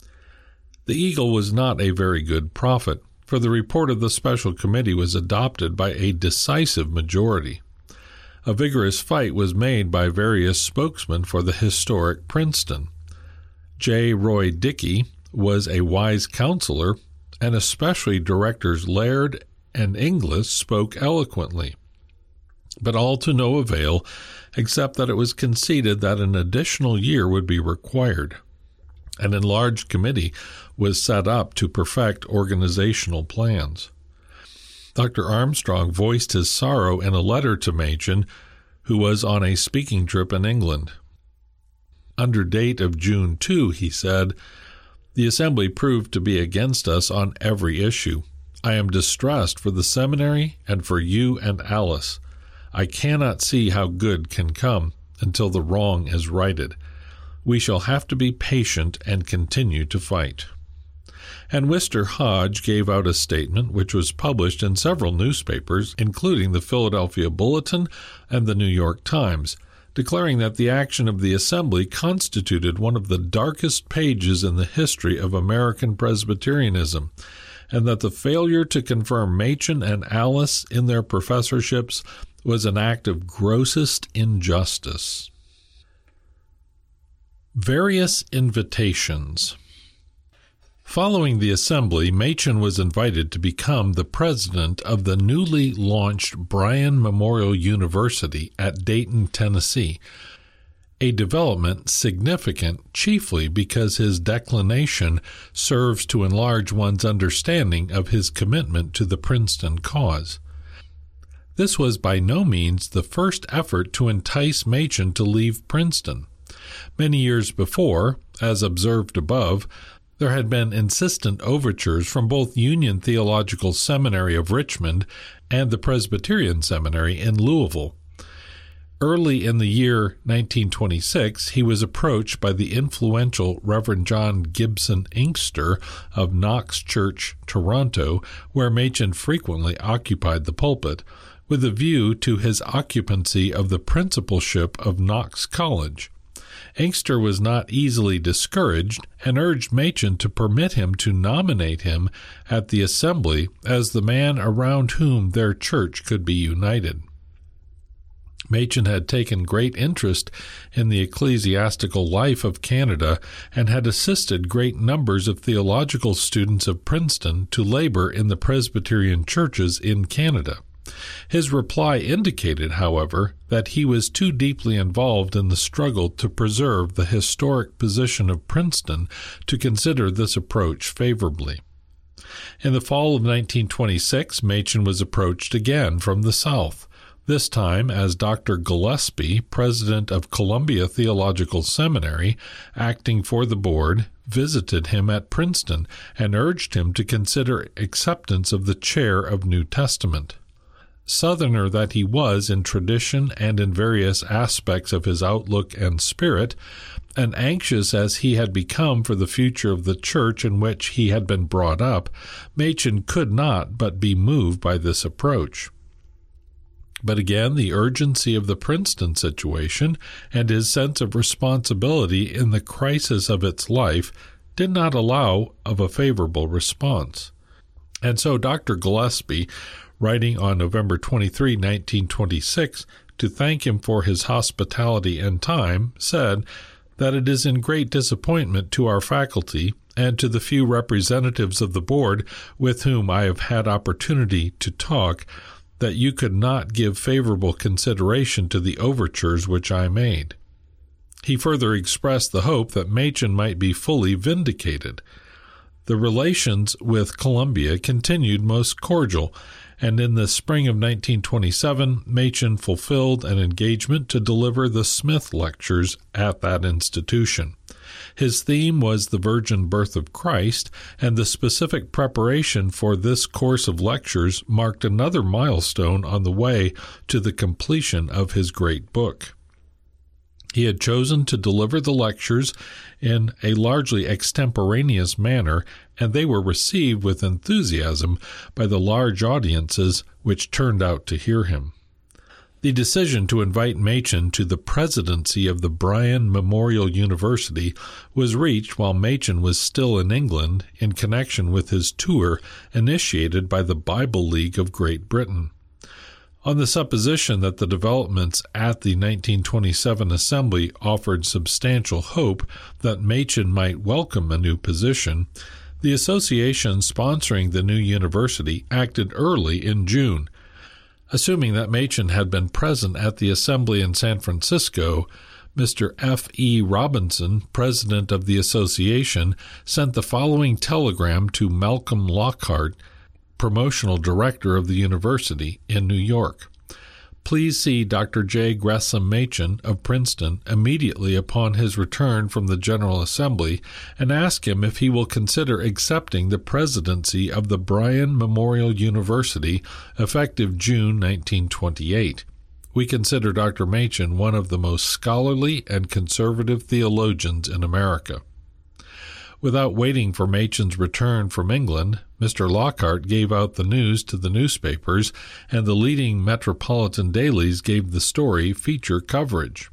The Eagle was not a very good prophet, for the report of the special committee was adopted by a decisive majority. A vigorous fight was made by various spokesmen for the historic Princeton. J. Roy Dickey was a wise counselor, and especially Directors Laird and Inglis spoke eloquently. But all to no avail, except that it was conceded that an additional year would be required. An enlarged committee was set up to perfect organizational plans. Dr. Armstrong voiced his sorrow in a letter to Machen, who was on a speaking trip in England. Under date of June 2, he said, "The Assembly proved to be against us on every issue. I am distressed for the seminary and for you and Alice. I cannot see how good can come until the wrong is righted. We shall have to be patient and continue to fight." And Wister Hodge gave out a statement which was published in several newspapers, including the Philadelphia Bulletin and the New York Times, declaring that the action of the Assembly constituted one of the darkest pages in the history of American Presbyterianism, and that the failure to confirm Machen and Alice in their professorships was an act of grossest injustice. Various invitations. Following the Assembly, Machen was invited to become the president of the newly launched Bryan Memorial University at Dayton, Tennessee, a development significant chiefly because his declination serves to enlarge one's understanding of his commitment to the Princeton cause. This was by no means the first effort to entice Machen to leave Princeton. Many years before, as observed above, there had been insistent overtures from both Union Theological Seminary of Richmond and the Presbyterian Seminary in Louisville. Early in the year 1926, he was approached by the influential Reverend John Gibson Inkster of Knox Church, Toronto, where Machen frequently occupied the pulpit, with a view to his occupancy of the principalship of Knox College. Inkster was not easily discouraged and urged Machen to permit him to nominate him at the Assembly as the man around whom their church could be united. Machen had taken great interest in the ecclesiastical life of Canada and had assisted great numbers of theological students of Princeton to labor in the Presbyterian churches in Canada. His reply indicated, however, that he was too deeply involved in the struggle to preserve the historic position of Princeton to consider this approach favorably. In the fall of 1926, Machen was approached again from the South, this time as Dr. Gillespie, president of Columbia Theological Seminary, acting for the board, visited him at Princeton and urged him to consider acceptance of the chair of New Testament. Southerner that he was in tradition and in various aspects of his outlook and spirit, and anxious as he had become for the future of the church in which he had been brought up, Machen could not but be moved by this approach. But again, the urgency of the Princeton situation and his sense of responsibility in the crisis of its life did not allow of a favorable response. And so Dr. Gillespie, writing on November 23, 1926, to thank him for his hospitality and time, said that it is in great disappointment to our faculty and to the few representatives of the board with whom I have had opportunity to talk that you could not give favorable consideration to the overtures which I made. He further expressed the hope that Machen might be fully vindicated. The relations with Columbia continued most cordial, and in the spring of 1927, Machen fulfilled an engagement to deliver the Smith Lectures at that institution. His theme was the virgin birth of Christ, and the specific preparation for this course of lectures marked another milestone on the way to the completion of his great book. He had chosen to deliver the lectures in a largely extemporaneous manner, and they were received with enthusiasm by the large audiences which turned out to hear him. The decision to invite Machen to the presidency of the Bryan Memorial University was reached while Machen was still in England in connection with his tour initiated by the Bible League of Great Britain. On the supposition that the developments at the 1927 Assembly offered substantial hope that Machen might welcome a new position, the association sponsoring the new university acted early in June. Assuming that Machen had been present at the assembly in San Francisco, Mr. F. E. Robinson, president of the association, sent the following telegram to Malcolm Lockhart, promotional director of the university in New York. Please see Dr. J. Gresham Machen of Princeton immediately upon his return from the General Assembly and ask him if he will consider accepting the presidency of the Bryan Memorial University effective June 1928. We consider Dr. Machen one of the most scholarly and conservative theologians in America. Without waiting for Machen's return from England, Mr. Lockhart gave out the news to the newspapers, and the leading metropolitan dailies gave the story feature coverage.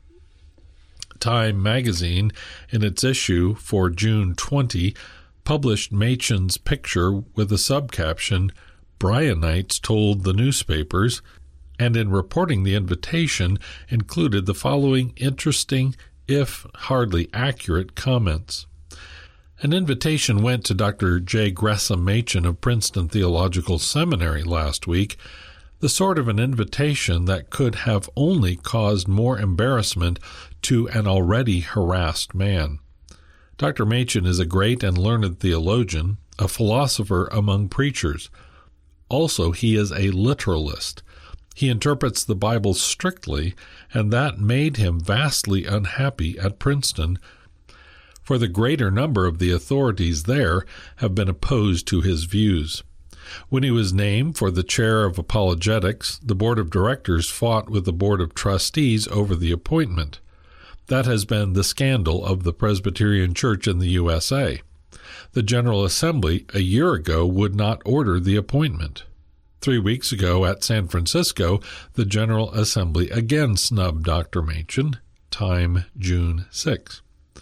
Time magazine, in its issue for June 20, published Machen's picture with a subcaption, "Bryanites told the newspapers," and in reporting the invitation included the following interesting, if hardly accurate, comments. An invitation went to Dr. J. Gresham Machen of Princeton Theological Seminary last week, the sort of an invitation that could have only caused more embarrassment to an already harassed man. Dr. Machen is a great and learned theologian, a philosopher among preachers. Also, he is a literalist. He interprets the Bible strictly, and that made him vastly unhappy at Princeton, for the greater number of the authorities there have been opposed to his views. When he was named for the chair of apologetics, the board of directors fought with the board of trustees over the appointment. That has been the scandal of the Presbyterian Church in the USA. The General Assembly a year ago would not order the appointment. 3 weeks ago at San Francisco, the General Assembly again snubbed Dr. Machen. Time June 6.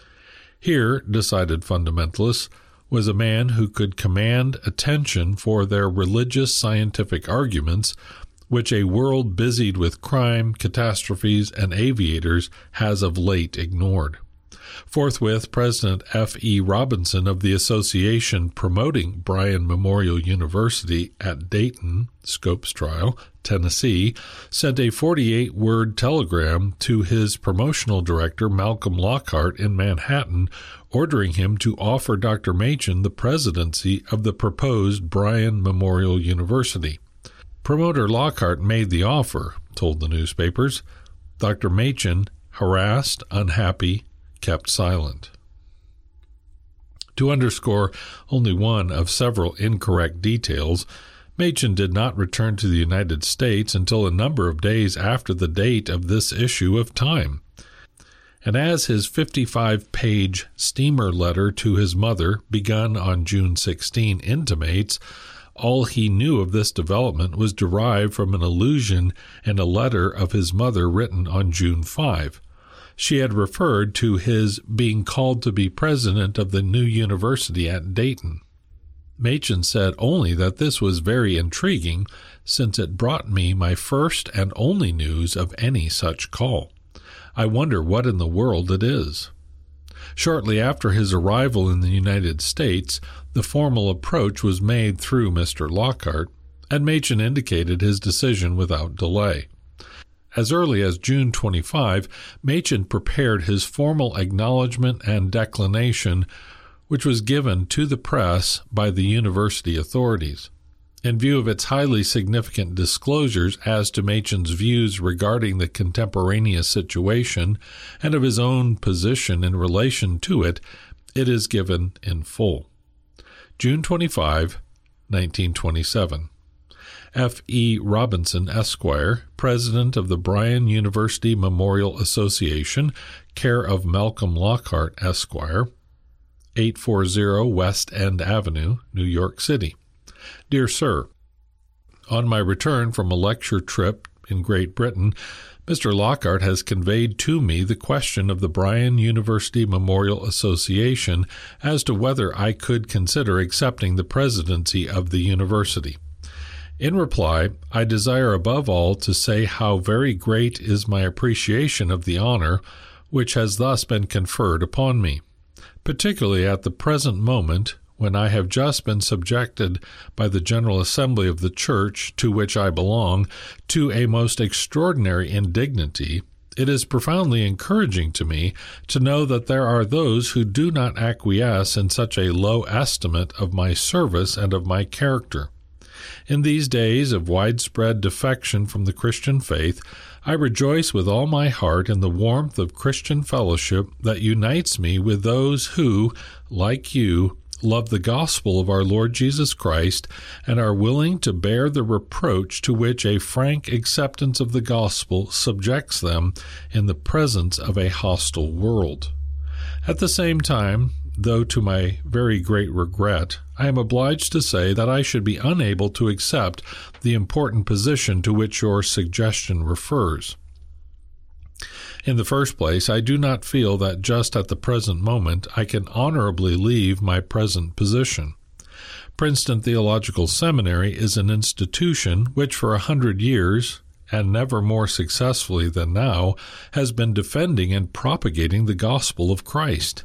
Here, decided fundamentalists, was a man who could command attention for their religious scientific arguments, which a world busied with crime, catastrophes, and aviators has of late ignored. Forthwith, President F. E. Robinson of the association promoting Bryan Memorial University at Dayton, Scopes Trial, Tennessee, sent a 48-word telegram to his promotional director, Malcolm Lockhart, in Manhattan, ordering him to offer Dr. Machen the presidency of the proposed Bryan Memorial University. Promoter Lockhart made the offer, told the newspapers. Dr. Machen, harassed, unhappy, kept silent. To underscore only one of several incorrect details, Machen did not return to the United States until a number of days after the date of this issue of Time. And as his 55-page steamer letter to his mother, begun on June 16, intimates, all he knew of this development was derived from an allusion in a letter of his mother written on June 5. She had referred to his being called to be president of the new university at Dayton. Machen said only that this was very intriguing, since it brought me my first and only news of any such call. I wonder what in the world it is. Shortly after his arrival in the United States, the formal approach was made through Mr. Lockhart, and Machen indicated his decision without delay. As early as June 25, Machen prepared his formal acknowledgment and declination, which was given to the press by the university authorities. In view of its highly significant disclosures as to Machen's views regarding the contemporaneous situation and of his own position in relation to it, it is given in full. June 25, 1927. F. E. Robinson, Esquire, President of the Bryan University Memorial Association, care of Malcolm Lockhart, Esquire, 840 West End Avenue, New York City. Dear Sir, on my return from a lecture trip in Great Britain, Mr. Lockhart has conveyed to me the question of the Bryan University Memorial Association as to whether I could consider accepting the presidency of the university. In reply, I desire above all to say how very great is my appreciation of the honor which has thus been conferred upon me, particularly at the present moment when I have just been subjected by the General Assembly of the Church to which I belong to a most extraordinary indignity. It is profoundly encouraging to me to know that there are those who do not acquiesce in such a low estimate of my service and of my character. In these days of widespread defection from the Christian faith, I rejoice with all my heart in the warmth of Christian fellowship that unites me with those who, like you, love the gospel of our Lord Jesus Christ and are willing to bear the reproach to which a frank acceptance of the gospel subjects them in the presence of a hostile world. At the same time, though to my very great regret, I am obliged to say that I should be unable to accept the important position to which your suggestion refers. In the first place, I do not feel that just at the present moment I can honorably leave my present position. Princeton Theological Seminary is an institution which for 100 years, and never more successfully than now, has been defending and propagating the gospel of Christ.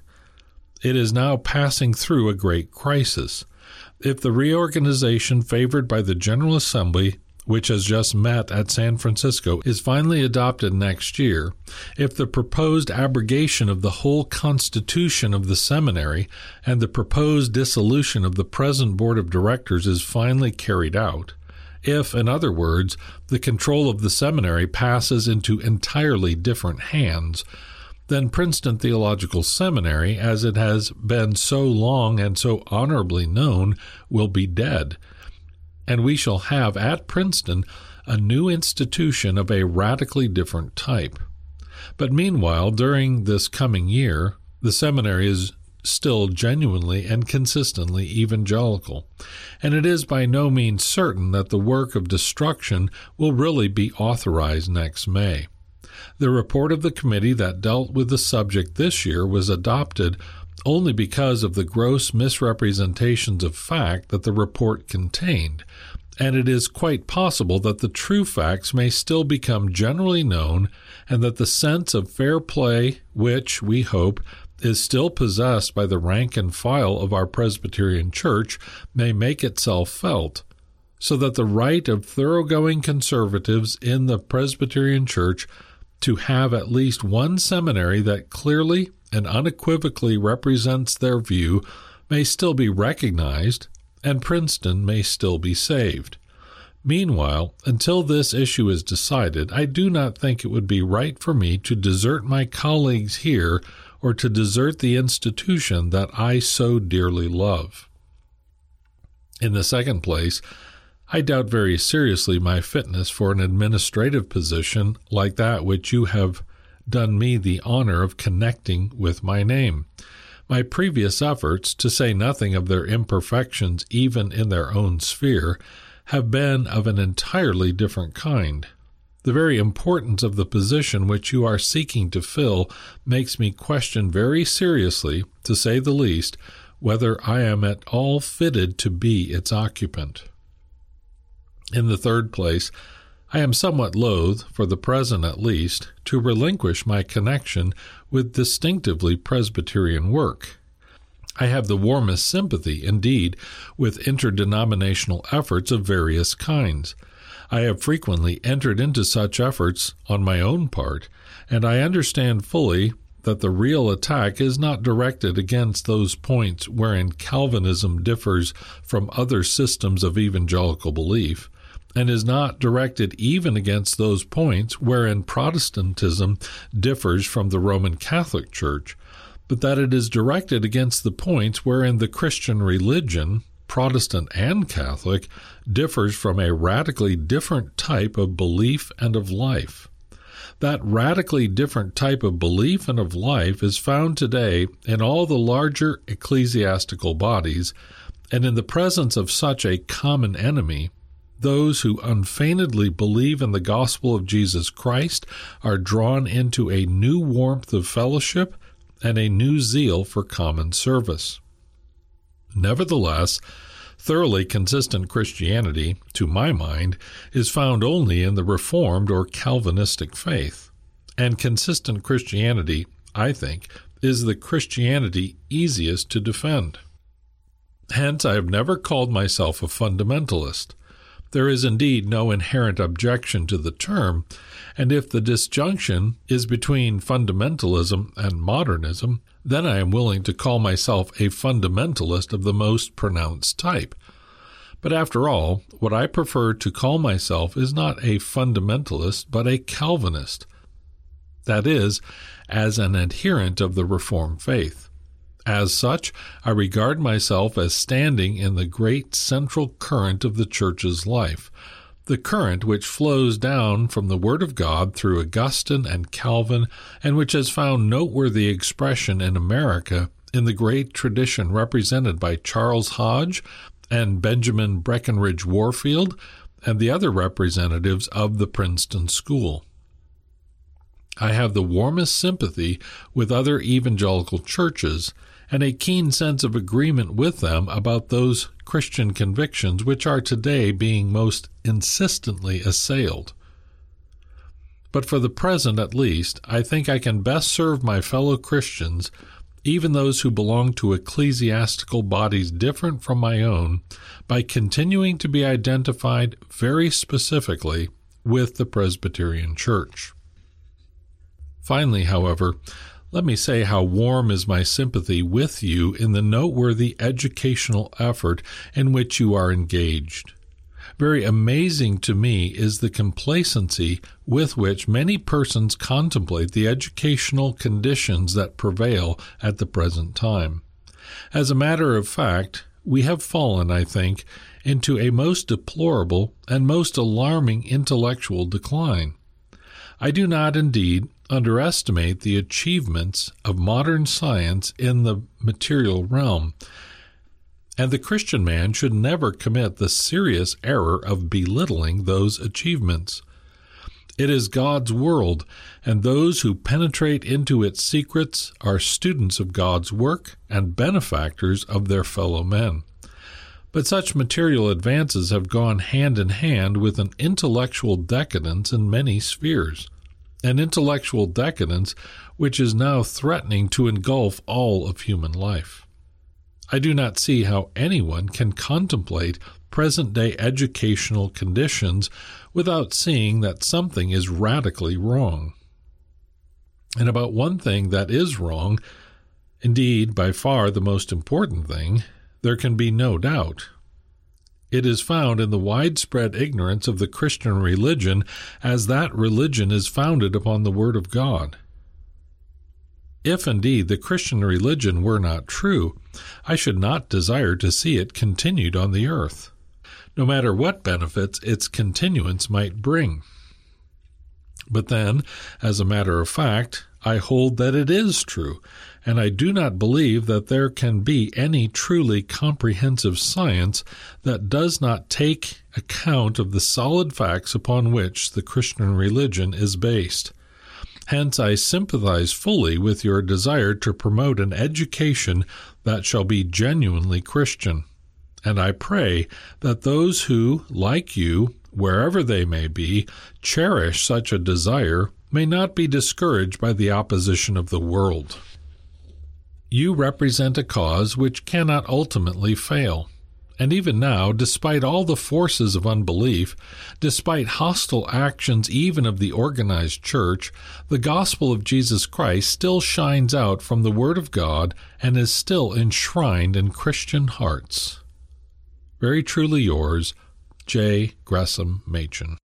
It is now passing through a great crisis. If the reorganization favored by the General Assembly, which has just met at San Francisco, is finally adopted next year, if the proposed abrogation of the whole constitution of the seminary and the proposed dissolution of the present board of directors is finally carried out, if, in other words, the control of the seminary passes into entirely different hands, then Princeton Theological Seminary, as it has been so long and so honorably known, will be dead, and we shall have at Princeton a new institution of a radically different type. But meanwhile, during this coming year, the seminary is still genuinely and consistently evangelical, and it is by no means certain that the work of destruction will really be authorized next May. The report of the committee that dealt with the subject this year was adopted only because of the gross misrepresentations of fact that the report contained, and it is quite possible that the true facts may still become generally known and that the sense of fair play which, we hope, is still possessed by the rank and file of our Presbyterian Church may make itself felt, so that the right of thoroughgoing conservatives in the Presbyterian Church to have at least one seminary that clearly and unequivocally represents their view may still be recognized, and Princeton may still be saved. Meanwhile, until this issue is decided, I do not think it would be right for me to desert my colleagues here or to desert the institution that I so dearly love. In the second place, I doubt very seriously my fitness for an administrative position like that which you have done me the honor of connecting with my name. My previous efforts, to say nothing of their imperfections even in their own sphere, have been of an entirely different kind. The very importance of the position which you are seeking to fill makes me question very seriously, to say the least, whether I am at all fitted to be its occupant. In the third place, I am somewhat loath, for the present at least, to relinquish my connection with distinctively Presbyterian work. I have the warmest sympathy, indeed, with interdenominational efforts of various kinds. I have frequently entered into such efforts on my own part, and I understand fully that the real attack is not directed against those points wherein Calvinism differs from other systems of evangelical belief, and is not directed even against those points wherein Protestantism differs from the Roman Catholic Church, but that it is directed against the points wherein the Christian religion, Protestant and Catholic, differs from a radically different type of belief and of life. That radically different type of belief and of life is found today in all the larger ecclesiastical bodies, and in the presence of such a common enemy, those who unfeignedly believe in the gospel of Jesus Christ are drawn into a new warmth of fellowship and a new zeal for common service. Nevertheless, thoroughly consistent Christianity, to my mind, is found only in the Reformed or Calvinistic faith, and consistent Christianity, I think, is the Christianity easiest to defend. Hence, I have never called myself a fundamentalist. There is indeed no inherent objection to the term, and if the disjunction is between fundamentalism and modernism, then I am willing to call myself a fundamentalist of the most pronounced type. But after all, what I prefer to call myself is not a fundamentalist, but a Calvinist. That is, as an adherent of the Reformed faith. As such, I regard myself as standing in the great central current of the Church's life, the current which flows down from the Word of God through Augustine and Calvin, and which has found noteworthy expression in America in the great tradition represented by Charles Hodge and Benjamin Breckinridge Warfield and the other representatives of the Princeton School. I have the warmest sympathy with other evangelical churches and a keen sense of agreement with them about those Christian convictions which are today being most insistently assailed. But for the present, at least, I think I can best serve my fellow Christians, even those who belong to ecclesiastical bodies different from my own, by continuing to be identified very specifically with the Presbyterian Church. Finally, however, let me say how warm is my sympathy with you in the noteworthy educational effort in which you are engaged. Very amazing to me is the complacency with which many persons contemplate the educational conditions that prevail at the present time. As a matter of fact, we have fallen, I think, into a most deplorable and most alarming intellectual decline. I do not, indeed, underestimate the achievements of modern science in the material realm, and the Christian man should never commit the serious error of belittling those achievements. It is God's world, and those who penetrate into its secrets are students of God's work and benefactors of their fellow men. But such material advances have gone hand in hand with an intellectual decadence in many spheres, an intellectual decadence which is now threatening to engulf all of human life. I do not see how anyone can contemplate present-day educational conditions without seeing that something is radically wrong. And about one thing that is wrong, indeed by far the most important thing, there can be no doubt. It is found in the widespread ignorance of the Christian religion, as that religion is founded upon the Word of God. If indeed the Christian religion were not true, I should not desire to see it continued on the earth, no matter what benefits its continuance might bring. But then, as a matter of fact, I hold that it is true, and I do not believe that there can be any truly comprehensive science that does not take account of the solid facts upon which the Christian religion is based. Hence, I sympathize fully with your desire to promote an education that shall be genuinely Christian, and I pray that those who, like you, wherever they may be, cherish such a desire may not be discouraged by the opposition of the world. You represent a cause which cannot ultimately fail. And even now, despite all the forces of unbelief, despite hostile actions even of the organized church, the gospel of Jesus Christ still shines out from the Word of God and is still enshrined in Christian hearts. Very truly yours, J. Gresham Machen.